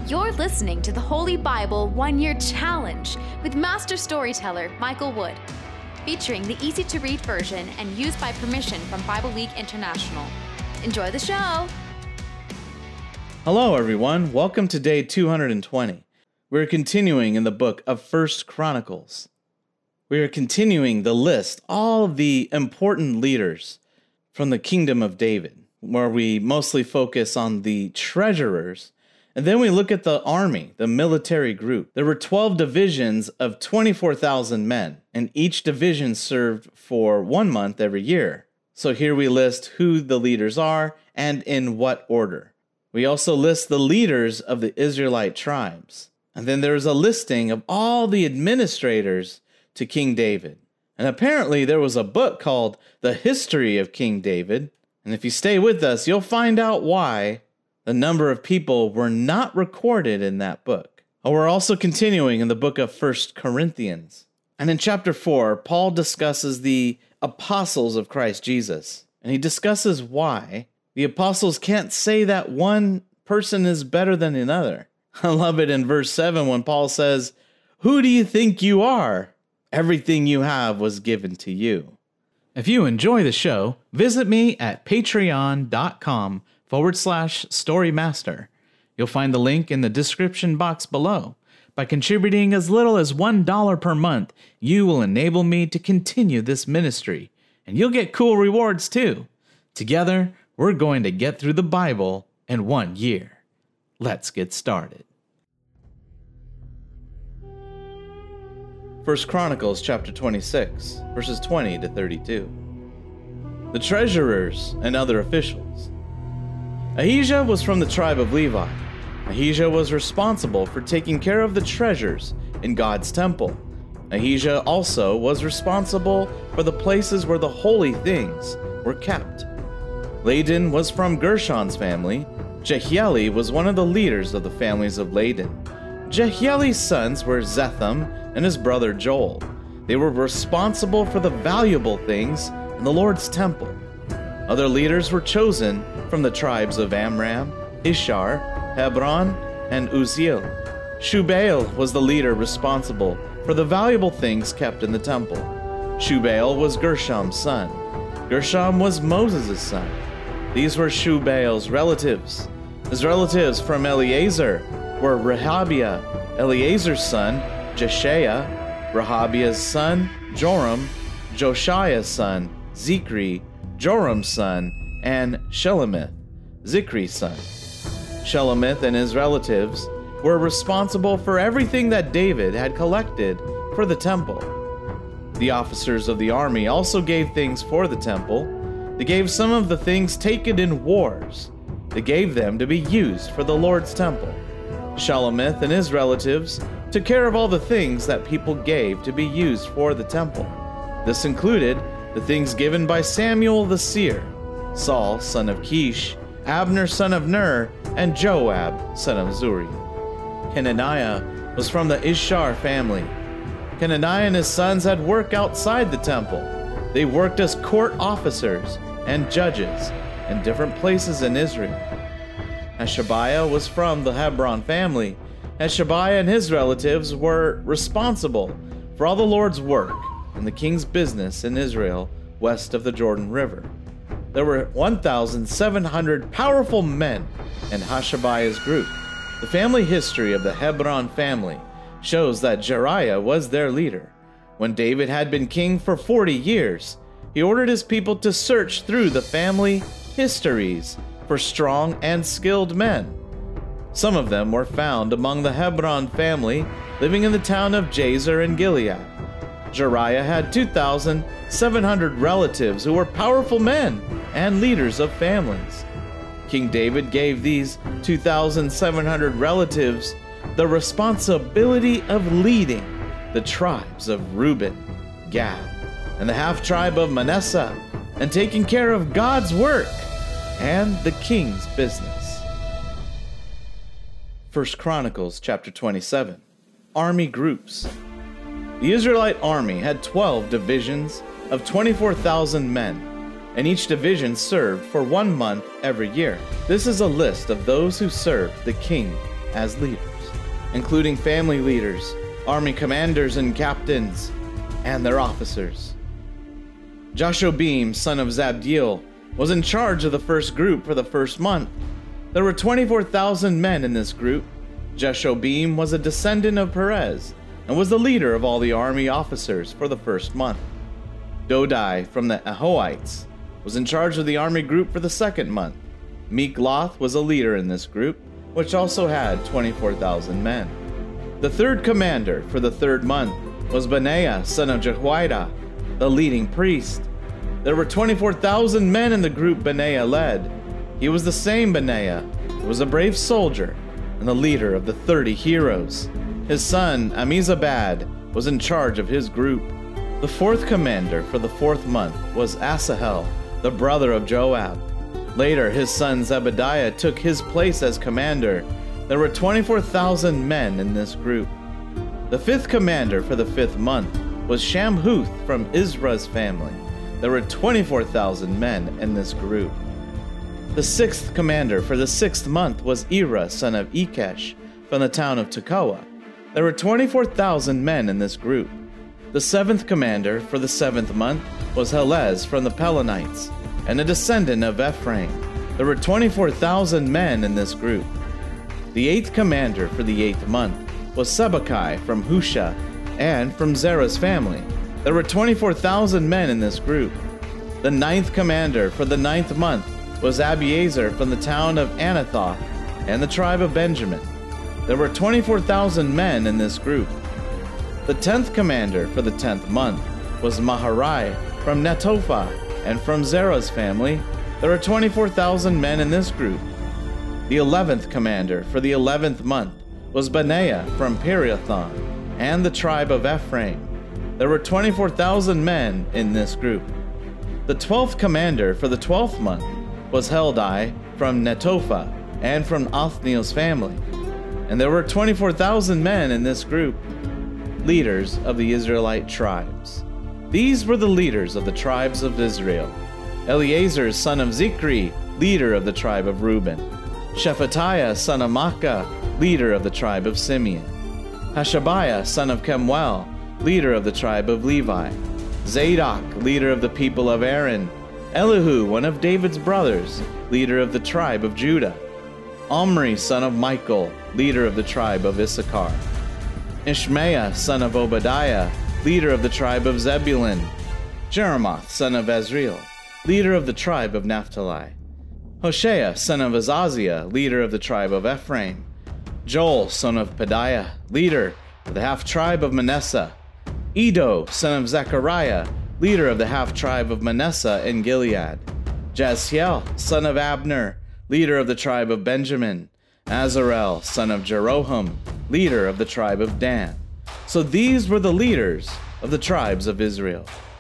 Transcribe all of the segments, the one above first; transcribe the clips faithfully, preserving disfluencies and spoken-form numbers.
You're listening to the Holy Bible One-Year Challenge with Master Storyteller Michael Wood, featuring the easy-to-read version and used by permission from Bible League International. Enjoy the show! Hello everyone, welcome to day two hundred twenty. We're continuing in the book of First Chronicles. We are continuing to list all of the important leaders from the kingdom of David, where we mostly focus on the treasurers. And then we look at the army, the military group. There were twelve divisions of twenty-four thousand men, and each division served for one month every year. So here we list who the leaders are and in what order. We also list the leaders of the Israelite tribes. And then there's a listing of all the administrators to King David. And apparently there was a book called The History of King David. And if you stay with us, you'll find out why the number of people were not recorded in that book. Oh, we're also continuing in the book of First Corinthians. And in chapter four, Paul discusses the apostles of Christ Jesus. And he discusses why the apostles can't say that one person is better than another. I love it in verse seven when Paul says, "Who do you think you are? Everything you have was given to you." If you enjoy the show, visit me at patreon.com forward slash storymaster. You'll find the link in the description box below. By contributing as little as one dollar per month, you will enable me to continue this ministry, and you'll get cool rewards too. Together, we're going to get through the Bible in one year. Let's get started. First Chronicles chapter twenty-six, verses twenty to thirty-two. The treasurers and other officials. Ahijah was from the tribe of Levi. Ahijah was responsible for taking care of the treasures in God's temple. Ahijah also was responsible for the places where the holy things were kept. Laden was from Gershon's family. Jehieli was one of the leaders of the families of Laden. Jehieli's sons were Zetham and his brother Joel. They were responsible for the valuable things in the Lord's temple. Other leaders were chosen from the tribes of Amram, Ishar, Hebron, and Uzziel. Shubael was the leader responsible for the valuable things kept in the temple. Shubael was Gershom's son. Gershom was Moses' son. These were Shubael's relatives. His relatives from Eleazar were Rehabiah, Eleazar's son, Jeshaiah, Rehabiah's son, Joram, Joshiah's son, Zikri, Joram's son, and Shelomith, Zikri's son. Shelomith and his relatives were responsible for everything that David had collected for the temple. The officers of the army also gave things for the temple. They gave some of the things taken in wars. They gave them to be used for the Lord's temple. Shelomith and his relatives took care of all the things that people gave to be used for the temple. This included the things given by Samuel the seer, Saul, son of Kish, Abner, son of Ner, and Joab, son of Zuri. Kenaniah was from the Ishar family. Kenaniah and his sons had work outside the temple. They worked as court officers and judges in different places in Israel. Hashabiah was from the Hebron family. Hashabiah and his relatives were responsible for all the Lord's work and the king's business in Israel west of the Jordan River. There were one thousand seven hundred powerful men in Hashabiah's group. The family history of the Hebron family shows that Jeriah was their leader. When David had been king for forty years, he ordered his people to search through the family histories for strong and skilled men. Some of them were found among the Hebron family living in the town of Jazer in Gilead. Jeriah had two thousand seven hundred relatives who were powerful men and leaders of families. King David gave these two thousand seven hundred relatives the responsibility of leading the tribes of Reuben, Gad, and the half-tribe of Manasseh, and taking care of God's work and the king's business. First Chronicles chapter twenty-seven. Army groups. The Israelite army had twelve divisions of twenty-four thousand men, and each division served for one month every year. This is a list of those who served the king as leaders, including family leaders, army commanders and captains, and their officers. Jashobeam, son of Zabdiel, was in charge of the first group for the first month. There were twenty-four thousand men in this group. Jashobeam was a descendant of Perez and was the leader of all the army officers for the first month. Dodai from the Ahoites was in charge of the army group for the second month. Mikloth was a leader in this group, which also had twenty-four thousand men. The third commander for the third month was Benaiah, son of Jehoiada, the leading priest. There were twenty-four thousand men in the group Benaiah led. He was the same Benaiah who was a brave soldier and the leader of the thirty heroes. His son, Amizabad, was in charge of his group. The fourth commander for the fourth month was Asahel, the brother of Joab. Later, his son Zebediah took his place as commander. There were twenty-four thousand men in this group. The fifth commander for the fifth month was Shamhuth from Izrah's family. There were twenty-four thousand men in this group. The sixth commander for the sixth month was Ira, son of Ikesh, from the town of Tekoa. There were twenty-four thousand men in this group. The seventh commander for the seventh month was Helez from the Pelonites, and a descendant of Ephraim. There were twenty-four thousand men in this group. The eighth commander for the eighth month was Sibbecai from Husha, and from Zerah's family. There were twenty-four thousand men in this group. The ninth commander for the ninth month was Abiezer from the town of Anathoth and the tribe of Benjamin. There were twenty-four thousand men in this group. The tenth commander for the tenth month was Maharai from Netophah, and from Zerah's family. There were twenty-four thousand men in this group. The eleventh commander for the eleventh month was Benaiah from Pirathon and the tribe of Ephraim. There were twenty-four thousand men in this group. The twelfth commander for the twelfth month was Heldai from Netophah and from Othniel's family, and there were twenty-four thousand men in this group. Leaders of the Israelite tribes. These were the leaders of the tribes of Israel. Eleazar, son of Zikri, leader of the tribe of Reuben. Shephatiah, son of Makkah, leader of the tribe of Simeon. Hashabiah, son of Kemuel, leader of the tribe of Levi. Zadok, leader of the people of Aaron. Elihu, one of David's brothers, leader of the tribe of Judah. Omri, son of Michael, leader of the tribe of Issachar. Ishmaiah, son of Obadiah, leader of the tribe of Zebulun. Jeremoth, son of Azriel, leader of the tribe of Naphtali. Hoshea, son of Azaziah, leader of the tribe of Ephraim. Joel, son of Pedaiah, leader of the half-tribe of Manasseh. Edo, son of Zechariah, leader of the half-tribe of Manasseh in Gilead. Jasiel, son of Abner, leader of the tribe of Benjamin. Azarel, son of Jeroham, leader of the tribe of Dan. So these were the leaders of the tribes of Israel.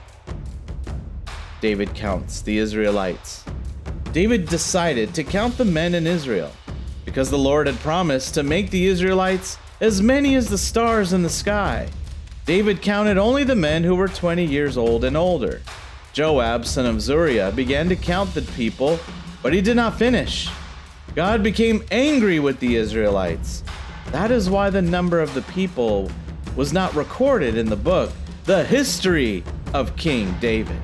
David counts the Israelites. David decided to count the men in Israel because the Lord had promised to make the Israelites as many as the stars in the sky. David counted only the men who were twenty years old and older. Joab, son of Zuriah, began to count the people, but he did not finish. God became angry with the Israelites. That is why the number of the people was not recorded in the book, The History of King David.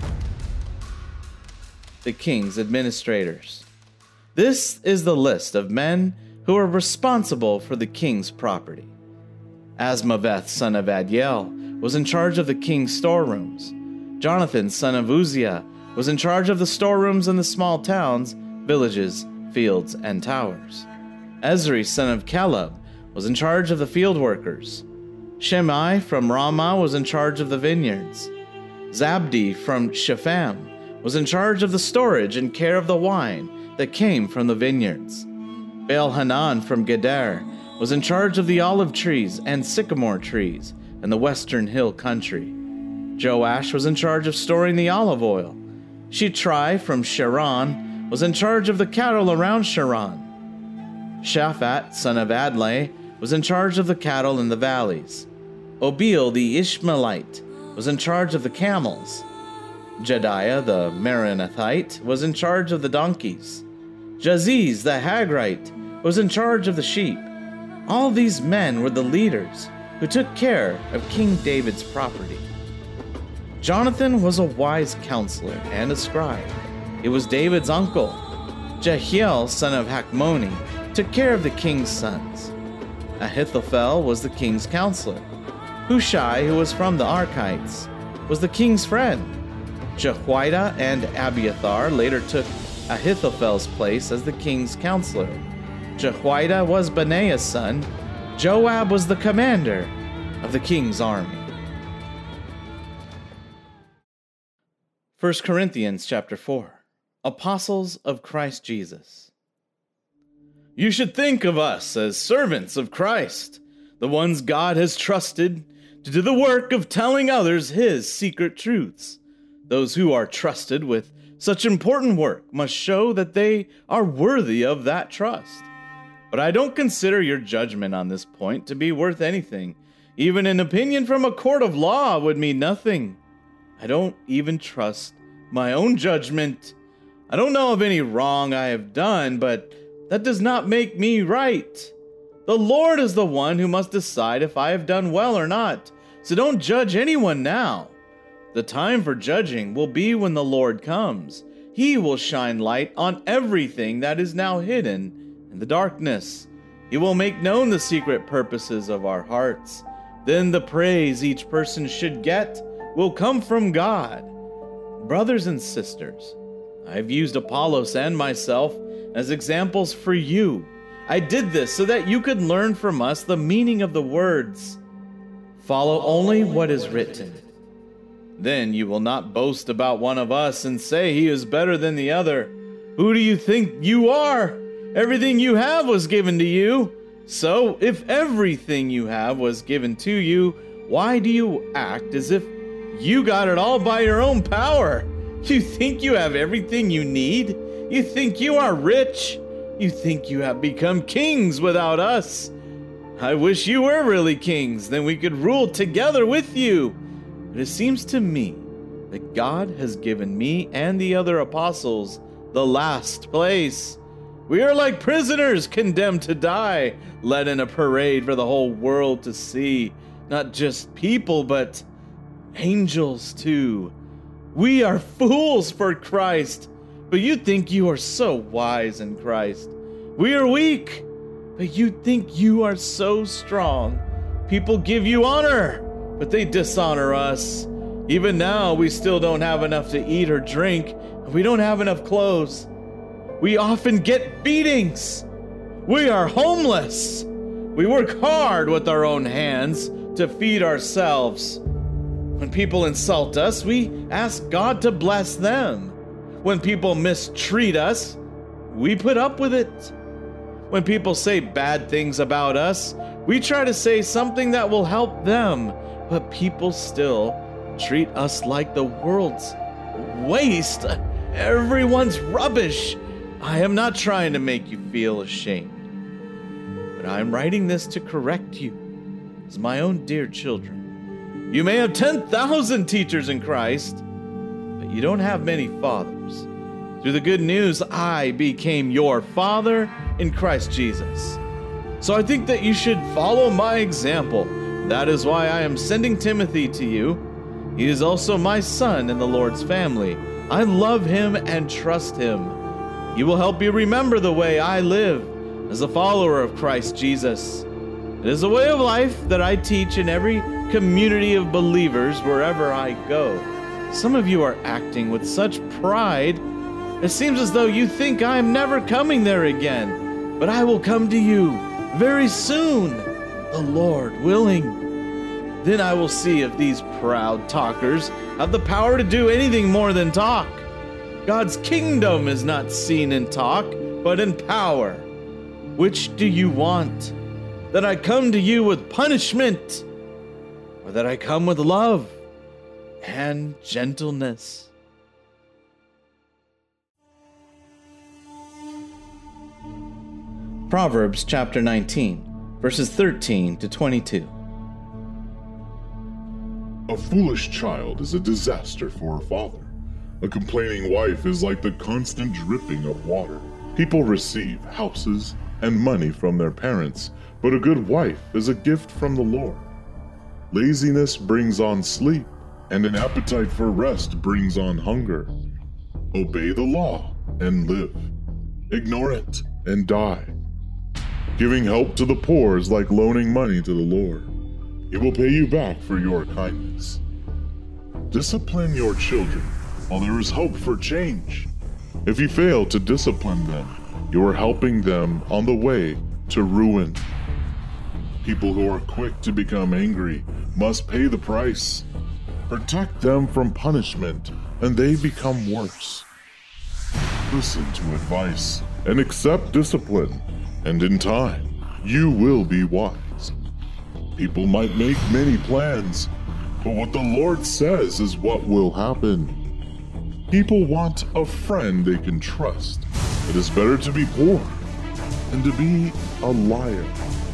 The king's administrators. This is the list of men who are responsible for the king's property. Asmaveth, son of Adiel, was in charge of the king's storerooms. Jonathan, son of Uzziah, was in charge of the storerooms in the small towns, villages, fields, and towers. Ezri, son of Caleb, was in charge of the field workers. Shimei from Ramah was in charge of the vineyards. Zabdi from Shepham was in charge of the storage and care of the wine that came from the vineyards. Baal-Hanan from Geder was in charge of the olive trees and sycamore trees in the western hill country. Joash was in charge of storing the olive oil. Shitrai from Sharon was in charge of the cattle around Sharon. Shaphat, son of Adlai, was in charge of the cattle in the valleys. Obil the Ishmaelite was in charge of the camels. Jediah the Meronothite was in charge of the donkeys. Jaziz the Hagrite was in charge of the sheep. All these men were the leaders who took care of King David's property. Jonathan was a wise counselor and a scribe. He was David's uncle. Jehiel, son of Hakmoni, took care of the king's sons. Ahithophel was the king's counselor. Hushai, who was from the Archites, was the king's friend. Jehoiada and Abiathar later took Ahithophel's place as the king's counselor. Jehoiada was Benaiah's son. Joab was the commander of the king's army. First Corinthians chapter four. Apostles of Christ Jesus. You should think of us as servants of Christ, the ones God has trusted to do the work of telling others His secret truths. Those who are trusted with such important work must show that they are worthy of that trust. But I don't consider your judgment on this point to be worth anything. Even an opinion from a court of law would mean nothing. I don't even trust my own judgment. I don't know of any wrong I have done, but that does not make me right. The Lord is the one who must decide if I have done well or not, so don't judge anyone now. The time for judging will be when the Lord comes. He will shine light on everything that is now hidden in the darkness. He will make known the secret purposes of our hearts. Then the praise each person should get will come from God. Brothers and sisters, I have used Apollos and myself as examples for you. I did this so that you could learn from us the meaning of the words. Follow only what is written. Then you will not boast about one of us and say he is better than the other. Who do you think you are? Everything you have was given to you. So if everything you have was given to you, why do you act as if you got it all by your own power? You think you have everything you need? You think you are rich? You think you have become kings without us? I wish you were really kings, then we could rule together with you. But it seems to me that God has given me and the other apostles the last place. We are like prisoners condemned to die, led in a parade for the whole world to see. Not just people, but angels too. We are fools for Christ, but you think you are so wise in Christ. We are weak, but you think you are so strong. People give you honor, but they dishonor us. Even now, we still don't have enough to eat or drink, and we don't have enough clothes. We often get beatings. We are homeless. We work hard with our own hands to feed ourselves. When people insult us, we ask God to bless them. When people mistreat us, we put up with it. When people say bad things about us, we try to say something that will help them, but people still treat us like the world's waste. Everyone's rubbish. I am not trying to make you feel ashamed, but I am writing this to correct you as my own dear children. You may have ten thousand teachers in Christ, but you don't have many fathers. Through the good news, I became your father in Christ Jesus. So I think that you should follow my example. That is why I am sending Timothy to you. He is also my son in the Lord's family. I love him and trust him. He will help you remember the way I live as a follower of Christ Jesus. It is a way of life that I teach in every community of believers wherever I go. Some of you are acting with such pride. It seems as though you think I am never coming there again, but I will come to you very soon, the Lord willing. Then I will see if these proud talkers have the power to do anything more than talk. God's kingdom is not seen in talk, but in power. Which do you want? That I come to you with punishment, or that I come with love and gentleness? Proverbs chapter nineteen, verses thirteen to twenty-two. A foolish child is a disaster for a father. A complaining wife is like the constant dripping of water. People receive houses and money from their parents, but a good wife is a gift from the Lord. Laziness brings on sleep, and an appetite for rest brings on hunger. Obey the law and live. Ignore it and die. Giving help to the poor is like loaning money to the Lord. He will pay you back for your kindness. Discipline your children while there is hope for change. If you fail to discipline them, you are helping them on the way to ruin. People who are quick to become angry must pay the price. Protect them from punishment, and they become worse. Listen to advice and accept discipline, and in time, you will be wise. People might make many plans, but what the Lord says is what will happen. People want a friend they can trust. It is better to be poor than to be a liar.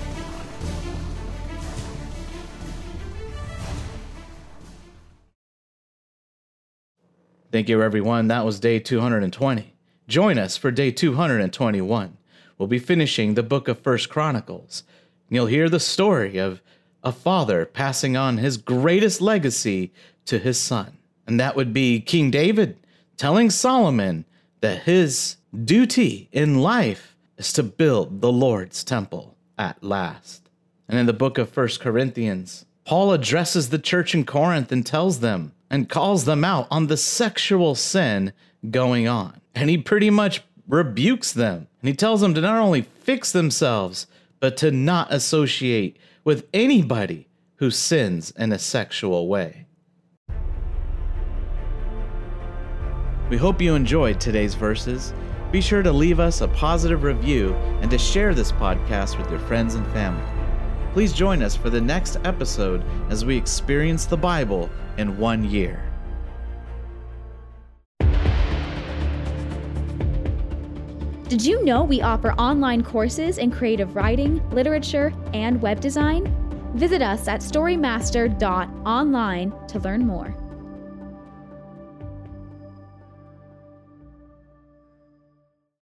Thank you, everyone. That was day two hundred twenty. Join us for day two hundred twenty-one. We'll be finishing the book of First Chronicles. You'll hear the story of a father passing on his greatest legacy to his son. And that would be King David telling Solomon that his duty in life is to build the Lord's temple at last. And in the book of First Corinthians, Paul addresses the church in Corinth and tells them and calls them out on the sexual sin going on. And he pretty much rebukes them. And he tells them to not only fix themselves, but to not associate with anybody who sins in a sexual way. We hope you enjoyed today's verses. Be sure to leave us a positive review and to share this podcast with your friends and family. Please join us for the next episode as we experience the Bible in one year. Did you know we offer online courses in creative writing, literature, and web design? Visit us at storymaster dot online to learn more.